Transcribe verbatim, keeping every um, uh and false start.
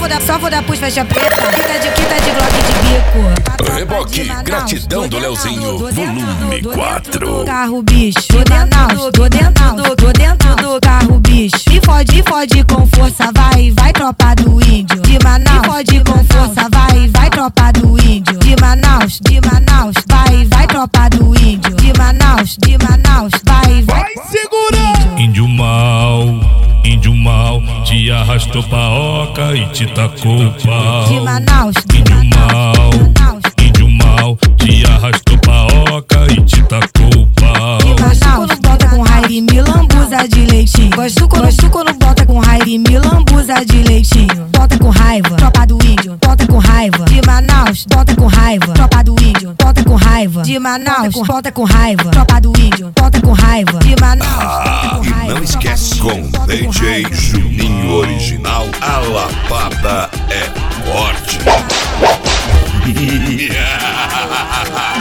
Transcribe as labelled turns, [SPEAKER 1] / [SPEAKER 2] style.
[SPEAKER 1] vou dar, só vou dar pus, faixa preta. Quita de, quita de Glock de bico.
[SPEAKER 2] Reboque, gratidão do Leozinho, volume quatro.
[SPEAKER 1] Carro bicho, tô dentro, tô dentro, tô dentro do carro bicho. Me fode, fode com força, vai, vai tropa do índio. De Manaus, me fode com força, vai, vai tropa do índio. De Manaus, de Manaus, vai, vai tropa do índio. De Manaus, de Manaus, vai, vai
[SPEAKER 3] segura.
[SPEAKER 4] Índio mal, índio mal, te arrastou pra oca e te tacou o pau.
[SPEAKER 1] De Manaus,
[SPEAKER 4] índio mal, índio mal, te arrastou pra oca e te tacou o pau.
[SPEAKER 1] De Manaus, quando bota com raiva e me lambuza de leitinho. Gosto quando, gosto quando bota com raiva e me lambuza de leitinho. Bota com raiva, tropa do índio, bota com raiva. De Manaus, bota com raiva, tropa do índio, bota com raiva. De Manaus, bota com raiva, tropa do índio, bota com raiva. De Manaus,
[SPEAKER 2] Ah,
[SPEAKER 1] bota com raiva.
[SPEAKER 2] e não esquece, com D J Juninho Original, a lapada é forte.